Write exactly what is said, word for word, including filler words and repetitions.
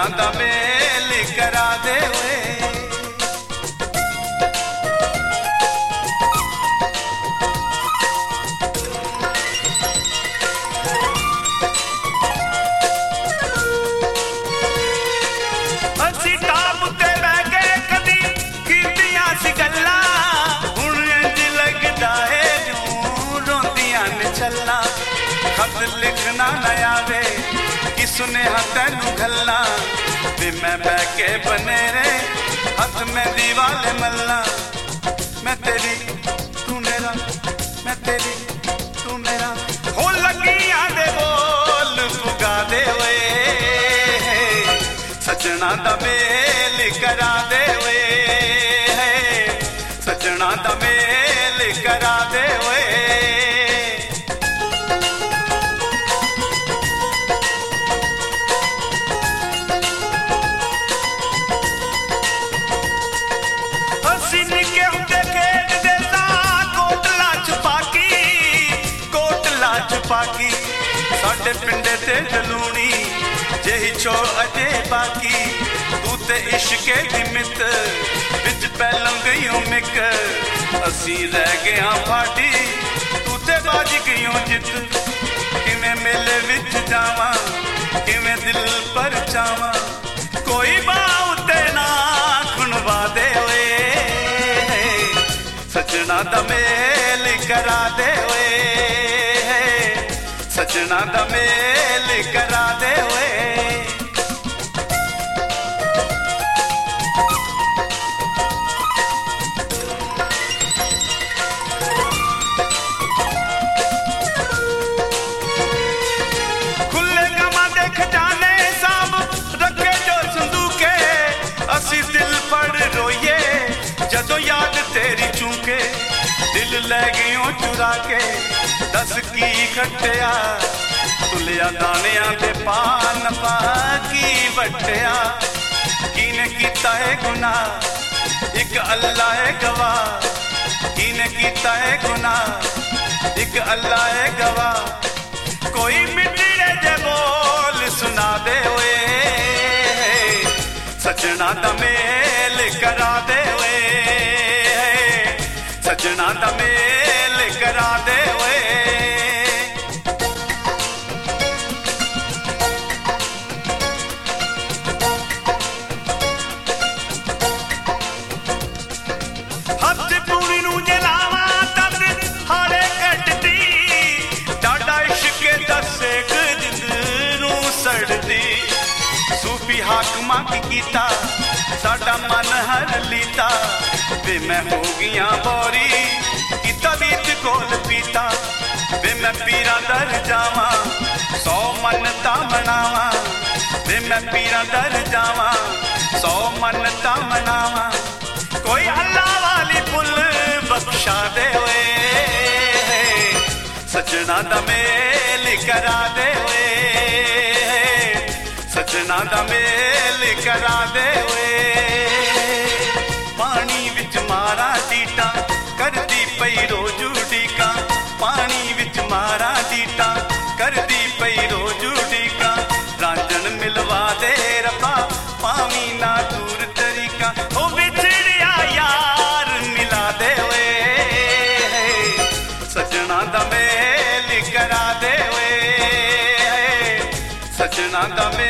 दा मेल करा दे वे खत लिखना नया वे कि सुनेहा तैनू घल्ला वे मैं बह के बने रे हथ में दीवाले मल्ला मैं तेरी तू मेरा मैं तेरी तू मेरा हो लगियां दे बोल पुगा दे वे सजना दा मेल करा दे वे सजना दा मेल करा दे वे पाकी साडे पिंडे ते जलूनी जेही छो अजे बाकी तू ते इश्के दी मित विच पहलों गईयों मिक असी रह गया फाटी तू ते बाज गईयों जित किवें मेले विच जावां किवें दिल पर चावां कोई बाह ते ना खुणवा दे वे सजना दा मेल करा दे वे सजना दा मेल करा दे वे खुले गमा दे खजाने साब रखे जो संदूके असी दिल पड़ रोइए जदों याद तेरी चूके दिल ले गयों चुरा के दस की खट्टिया तुलिया दानिया दे पान पा की वट्टिया किने कीता है गुनाह एक अल्लाह है गवाह किने कीता है गुनाह एक अल्लाह है गवाह कोई मिठड़े जे बोल सुना दे वे सजना दा मेल करा दे वे सजना दा मेल करा दे वे सूफी हाकमा की कीता साडा मन हर लीता वे मैं हो गया बोरी कीता बीत कोल पीता वे मैं पीरा दर जावा सौ मनता मनावा वे मैं पीरा दर जावा सौ मनता मनावा कोई अल्लाह वाली पुल बख्शा दे वे सजना दा मेल करा दे वे सजना दा मेल करा दे वे पानी विच मारा डीटा करदी पई रोजू डीका पानी विच मारा डीटा करदी पई रोजू डीका रांझन मिलवा दे रब्बा पावी ना दूर तरीका ओ विछड़िया यार मिला दे वे सजना दा मेल करा दे वे सजना दा